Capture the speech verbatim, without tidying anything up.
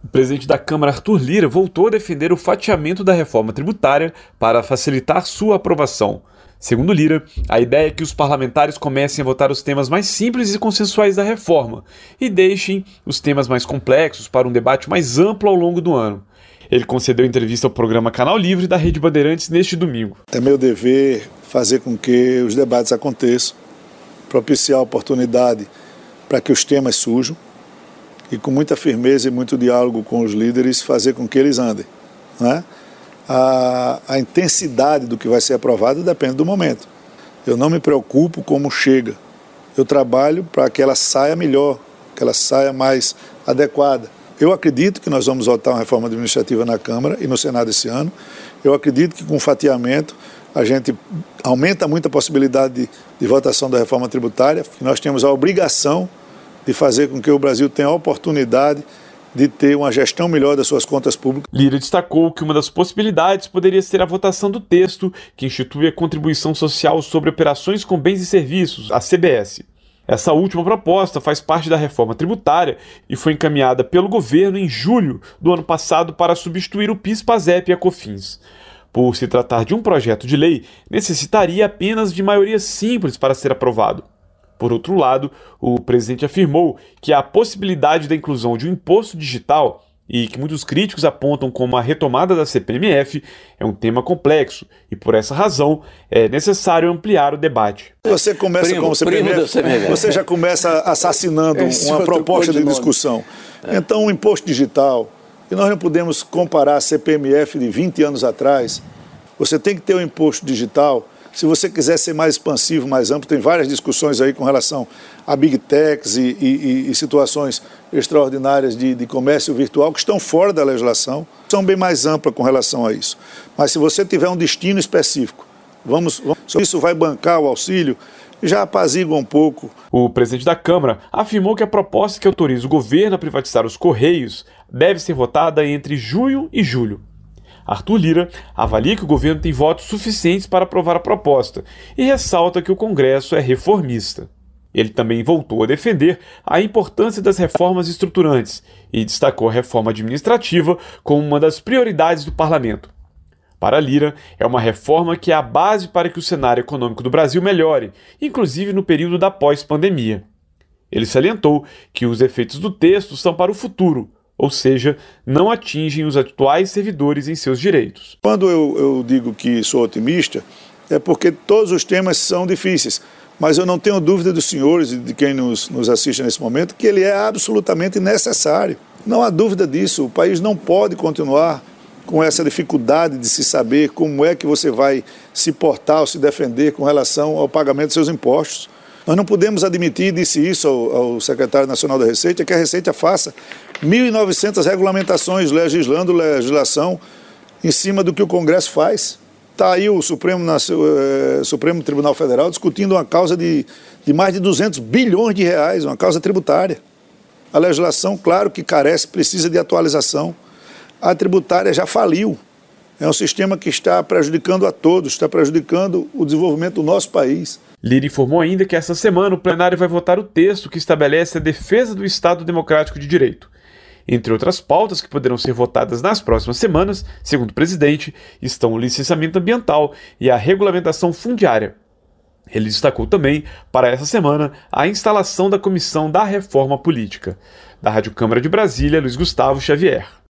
O presidente da Câmara, Arthur Lira, voltou a defender o fatiamento da reforma tributária para facilitar sua aprovação. Segundo Lira, a ideia é que os parlamentares comecem a votar os temas mais simples e consensuais da reforma e deixem os temas mais complexos para um debate mais amplo ao longo do ano. Ele concedeu entrevista ao programa Canal Livre da Rede Bandeirantes neste domingo. É meu dever fazer com que os debates aconteçam, propiciar a oportunidade para que os temas surjam e com muita firmeza e muito diálogo com os líderes fazer com que eles andem, né? A, a intensidade do que vai ser aprovado depende do momento. Eu não me preocupo como chega. Eu trabalho para que ela saia melhor, que ela saia mais adequada. Eu acredito que nós vamos votar uma reforma administrativa na Câmara e no Senado esse ano. Eu acredito que com fatiamento a gente aumenta muito a possibilidade de, de votação da reforma tributária. Nós temos a obrigação de fazer com que o Brasil tenha a oportunidade de ter uma gestão melhor das suas contas públicas. Lira destacou que uma das possibilidades poderia ser a votação do texto que institui a contribuição social sobre operações com bens e serviços, a C B S. Essa última proposta faz parte da reforma tributária e foi encaminhada pelo governo em julho do ano passado para substituir o PIS, PASEP e a COFINS. Por se tratar de um projeto de lei, necessitaria apenas de maioria simples para ser aprovado. Por outro lado, o presidente afirmou que a possibilidade da inclusão de um imposto digital, e que muitos críticos apontam como a retomada da C P M F, é um tema complexo e, por essa razão, é necessário ampliar o debate. Você começa primo, com o C P M F, C P M F, você já começa assassinando uma proposta de discussão. É. Então, o imposto digital, e nós não podemos comparar a C P M F de vinte anos atrás, você tem que ter um imposto digital. Se você quiser ser mais expansivo, mais amplo, tem várias discussões aí com relação a Big Techs e, e, e situações extraordinárias de, de comércio virtual que estão fora da legislação, são bem mais amplas com relação a isso. Mas se você tiver um destino específico, vamos, vamos isso vai bancar o auxílio, já apazigua um pouco. O presidente da Câmara afirmou que a proposta que autoriza o governo a privatizar os Correios deve ser votada entre junho e julho. Arthur Lira avalia que o governo tem votos suficientes para aprovar a proposta e ressalta que o Congresso é reformista. Ele também voltou a defender a importância das reformas estruturantes e destacou a reforma administrativa como uma das prioridades do parlamento. Para Lira, é uma reforma que é a base para que o cenário econômico do Brasil melhore, inclusive no período da pós-pandemia. Ele salientou que os efeitos do texto são para o futuro, ou seja, não atingem os atuais servidores em seus direitos. Quando eu, eu digo que sou otimista, é porque todos os temas são difíceis, mas eu não tenho dúvida dos senhores e de quem nos, nos assiste nesse momento que ele é absolutamente necessário. Não há dúvida disso, o país não pode continuar com essa dificuldade de se saber como é que você vai se portar ou se defender com relação ao pagamento dos seus impostos. Nós não podemos admitir, disse isso ao, ao secretário nacional da Receita, que a Receita faça mil e novecentas regulamentações legislando legislação em cima do que o Congresso faz. Está aí o Supremo, eh, Supremo Tribunal Federal discutindo uma causa de, de mais de duzentos bilhões de reais, uma causa tributária. A legislação, claro que carece, precisa de atualização. A tributária já faliu. É um sistema que está prejudicando a todos, está prejudicando o desenvolvimento do nosso país. Lira informou ainda que essa semana o plenário vai votar o texto que estabelece a defesa do Estado Democrático de Direito. Entre outras pautas que poderão ser votadas nas próximas semanas, segundo o presidente, estão o licenciamento ambiental e a regulamentação fundiária. Ele destacou também, para essa semana, a instalação da Comissão da Reforma Política. Da Rádio Câmara de Brasília, Luiz Gustavo Xavier.